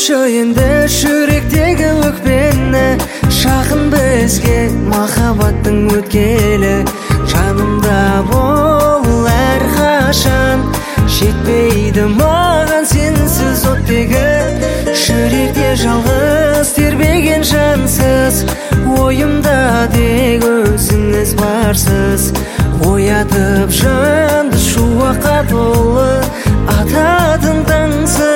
Айтшы енді жүректегі өкпені, жақын бізге махаббаттың өткелі. Жанымда бол әрқашан, жетпейді маған сенсіз оттегі. Жүректе жалғыз тербеген жансыз, ойымда тек өзіңіз барсыз. Оятып жанды шуаққа толы, ататын таңсыз.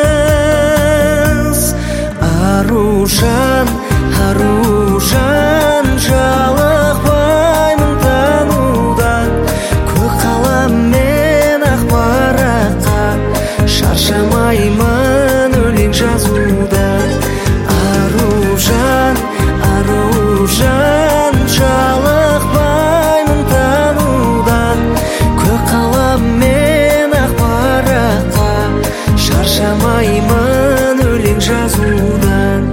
Аружан, аружан, жалықпаймын танудан. Көк қалам мен ақ параққа, шаршамаймын өлең жазудан. Аружан, аружан, жалықпаймын танудан. Көк қалам мен ақ параққа, шаршамаймын өлең жазудан.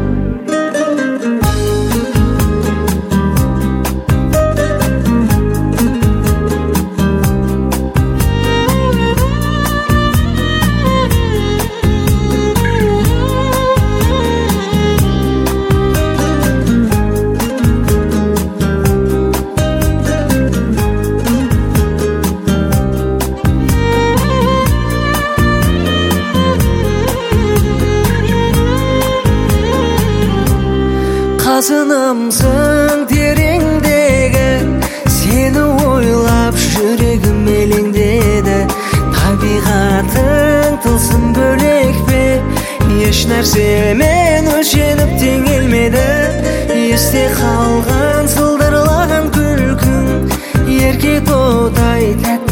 Қазынымсың тереңдегі, сені ойлап жүрегім елеңдеді. Табиғатың тылсым бөлек пе, еш нәрсемен өлшеніп теңелмеді. Есте қалған сылдырлаған күлкің, ерке тотай тәтті